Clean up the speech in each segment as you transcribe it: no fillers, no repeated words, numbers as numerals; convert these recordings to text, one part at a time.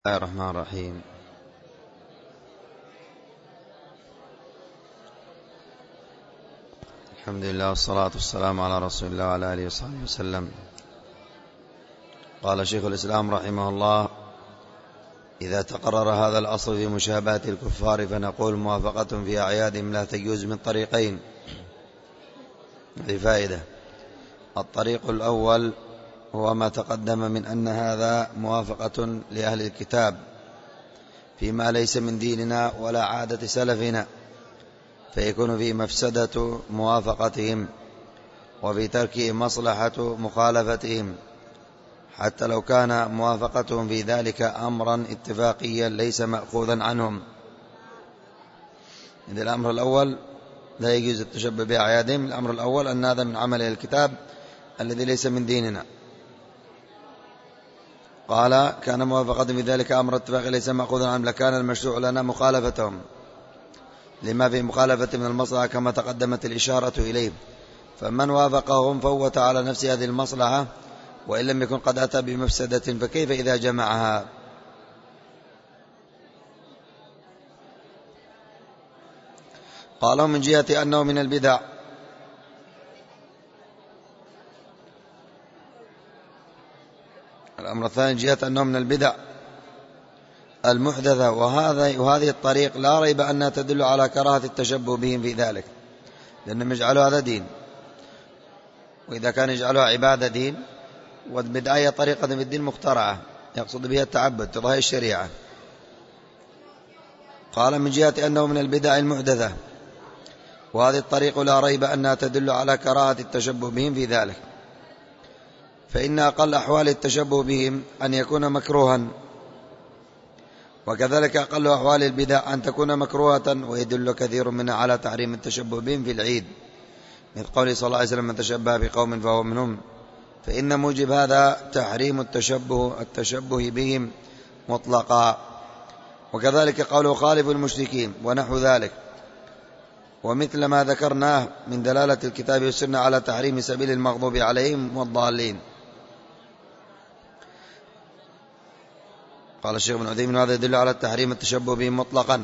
الله الرحمن الرحيم. الحمد لله والصلاة والسلام على رسول الله وعلى آله وصحبه وسلم. قال شيخ الإسلام رحمه الله: إذا تقرر هذا الأصل في مشابهة الكفار فنقول موافقة في أعيادهم لا تجوز من طريقين. بفائدة: الطريق الأول هو ما تقدم من أن هذا موافقة لأهل الكتاب فيما ليس من ديننا ولا عادة سلفنا، فيكون فيه مفسدة موافقتهم وفي تركه مصلحة مخالفتهم، حتى لو كان موافقتهم في ذلك أمرا اتفاقيا ليس مأخوذا عنهم. إذا الأمر الأول لا يجوز التشبه بأعيادهم. الأمر الأول أن هذا من عمل الكتاب الذي ليس من ديننا. قال: كان موافقة في ذلك أمر اتفاقي ليس مأخوذا عنهم لكان المشروع لنا مخالفتهم لما في مخالفة من المصلحة كما تقدمت الإشارة إليه، فمن وافقهم فوت على نفسه هذه المصلحة وإن لم يكن قد أتى بمفسدة، فكيف إذا جمعها؟ قالوا: من جهة أنه من البدع. الأمر الثاني جهة أنه من البدع المحدثة، وهذه الطريق لا ريب أنها تدل على كراهة التشبه بهم في ذلك، لأنهم يجعلوا هذا دين، وإذا كان يجعلها عبادة دين، والبدعية طريقة في الدين مخترعة يقصد بها التعبد تضاهي الشريعة. قال: من جهة أنه من البدع المحدثة، وهذه الطريق لا ريب أنها تدل على كراهة التشبه بهم في ذلك، فإن أقل أحوال التشبه بهم أن يكون مكروها، وكذلك أقل أحوال البدع أن تكون مكروهة، ويدل كثير منها على تحريم التشبه بهم في العيد، مثل قوله صلى الله عليه وسلم: من تشبه بقوم فهو منهم، فإن موجب هذا تحريم التشبه بهم مطلقا. وكذلك قوله: خالف المشركين ونحو ذلك، ومثل ما ذكرناه من دلالة الكتاب والسنة على تحريم سبيل المغضوب عليهم والضالين. قال الشيخ ابن عثيمين: هذا يدل على تحريم التشبه بهم مطلقا،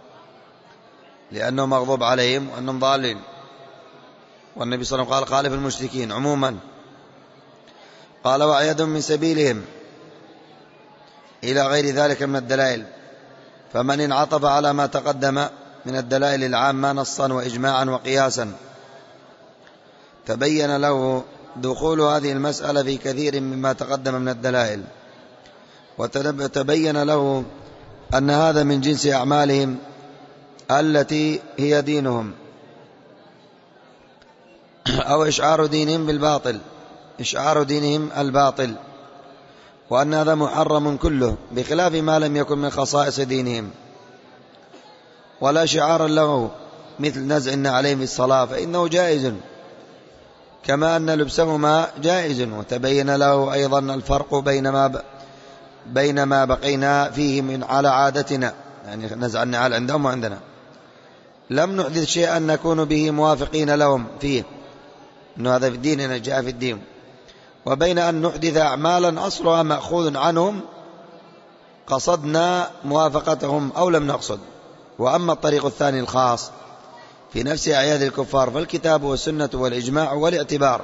لأنه مغضوب عليهم وأنهم ضالين، والنبي صلى الله عليه وسلم قال: خالف المشركين عموما. قال: وأعيادهم من سبيلهم إلى غير ذلك من الدلائل، فمن انعطف على ما تقدم من الدلائل العامة نصا وإجماعا وقياسا تبين له دخول هذه المسألة في كثير مما تقدم من الدلائل، وتبين له أن هذا من جنس أعمالهم التي هي دينهم، أو إشعار دينهم بالباطل، إشعار دينهم الباطل، وأن هذا محرم كله، بخلاف ما لم يكن من خصائص دينهم ولا شعارا له، مثل نزع النعلين في الصلاة فإنه جائز، كما أن لبسهما جائز. وتبين له أيضا الفرق بين ما بقينا فيه من على عادتنا، يعني نزع النعال عندهم وعندنا، لم نحدث شيئا نكون به موافقين لهم فيه، إنه هذا في ديننا جاء في الدين، وبين أن نحدث أعمالا أصلها مأخوذ عنهم قصدنا موافقتهم أو لم نقصد. وأما الطريق الثاني الخاص في نفس أعياد الكفار فالكتاب والسنة والإجماع والاعتبار.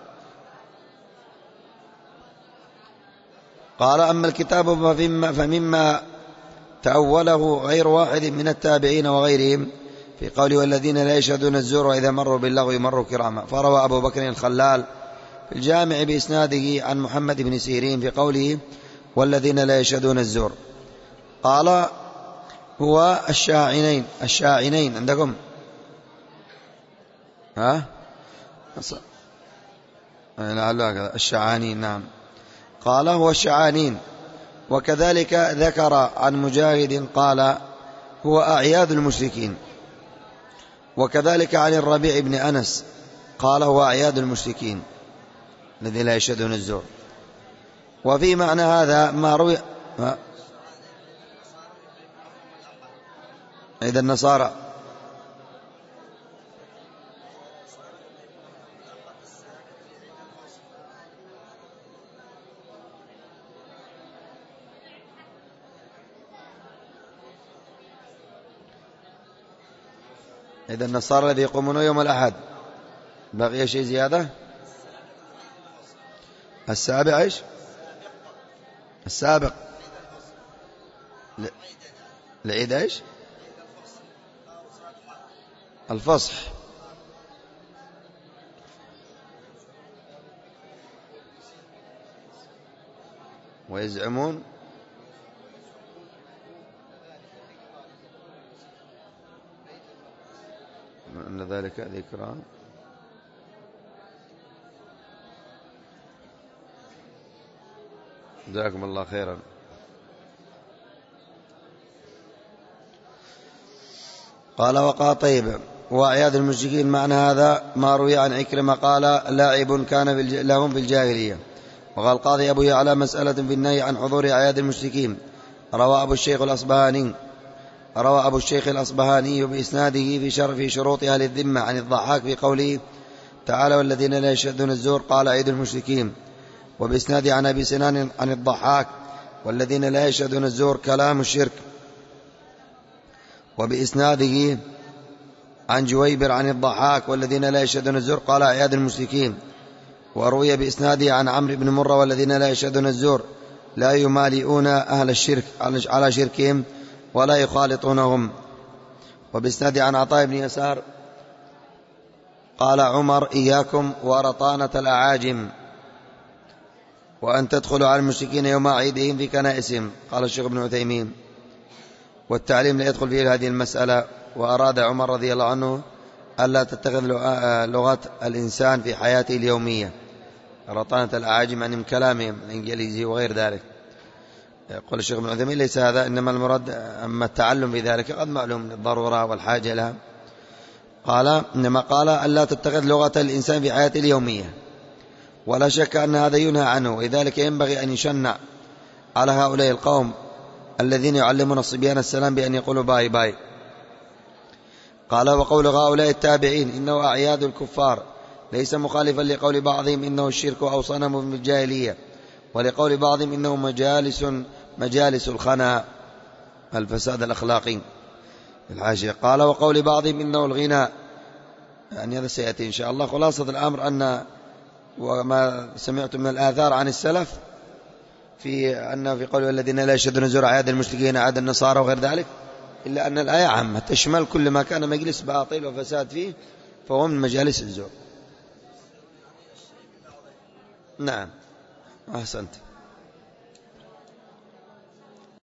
قال: أما الكتاب فمما تأوله غير واحد من التابعين وغيرهم في قوله: والذين لا يشهدون الزور وإذا مروا باللغو مروا كراما، فروى أبو بكر الخلال في الجامع بإسناده عن محمد بن سيرين في قوله: والذين لا يشهدون الزور. قال: هو الشاعنين عندكم الشعانين، نعم. قال: هو الشعانين. وكذلك ذكر عن مجاهد قال: هو أعياد المشركين. وكذلك عن الربيع بن أنس قال: هو أعياد المشركين الذين لا يشهدون الزور. وفي معنى هذا ما روي إذا النصارى إذا النصارى الذي يقومون يوم الأحد. بقي شيء زيادة؟ السابع إيش؟ السابق العيد إيش؟ الفصح. ويزعمون أن ذلك ذكرى. جزاكم الله خيرا. قال وقال طيب وأعياد المشركين معنى هذا ما روي عن عكرمة قال لاعب كان لهم في الجاهلية. وقال القاضي أبو يعلى مسألة في النهي عن حضور أعياد المشركين. روى أبو الشيخ الأصبهاني بإسناده في شروط أهل الذمة عن الضحاك في قوله تعالى والذين لا يشهدون الزور قال عيد المشركين. وبإسناده عن أبي سنان عن الضحاك والذين لا يشهدون الزور كلام الشرك. وبإسناده عن جويبر عن الضحاك والذين لا يشهدون الزور قال أعياد المشركين. وروي بإسناده عن عمرو بن مرة والذين لا يشهدون الزور لا يمالئون أهل الشرك على شركهم ولا يخالطونهم. وبإسناده عن عطاء بن يسار قال عمر إياكم ورطانة الأعاجم وأن تدخلوا على المشركين يوم عيدهم في كنائسهم. قال الشيخ ابن عثيمين والتعليم لا يدخل فيه هذه المسألة. وأراد عمر رضي الله عنه ألا تتخذ لغة الإنسان في حياته اليومية رطانة الأعاجم عن كلامهم الإنجليزي وغير ذلك. يقول الشيخ ابن عثيمين ليس هذا إنما المراد أما التعلم في ذلك قد معلوم الضرورة والحاجة لها. قال إنما قال ألا تتخذ لغة الإنسان في حياته اليومية ولا شك أن هذا ينهى عنه. ولذلك ينبغي أن يشنع على هؤلاء القوم الذين يعلمون الصبيان السلام بأن يقولوا باي باي. قال وقول هؤلاء التابعين إنه أعياد الكفار ليس مخالفا لقول بعضهم إنه الشرك أو صنم بالجاهلية ولقول بعضهم إنه مجالس الخنا الفساد الأخلاقي الحاشية. قال وقول بعضهم إنه الغناء يعني هذا سيأتي إن شاء الله. خلاصة الأمر أن وما سمعت من الآثار عن السلف في أنه في قول الذين لا يشهدون الزور أعياد المشركين أعياد النصارى وغير ذلك إلا أن الآية عامة تشمل كل ما كان مجلس باطل وفساد فيه فهو من مجالس الزور. نعم أحسنت.